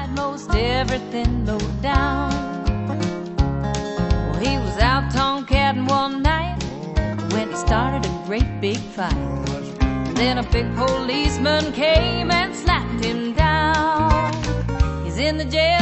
most everything low down. Well, he was out tomcatting one night when he started a great big fight. Then a big policeman came and slapped him down. He's in the jail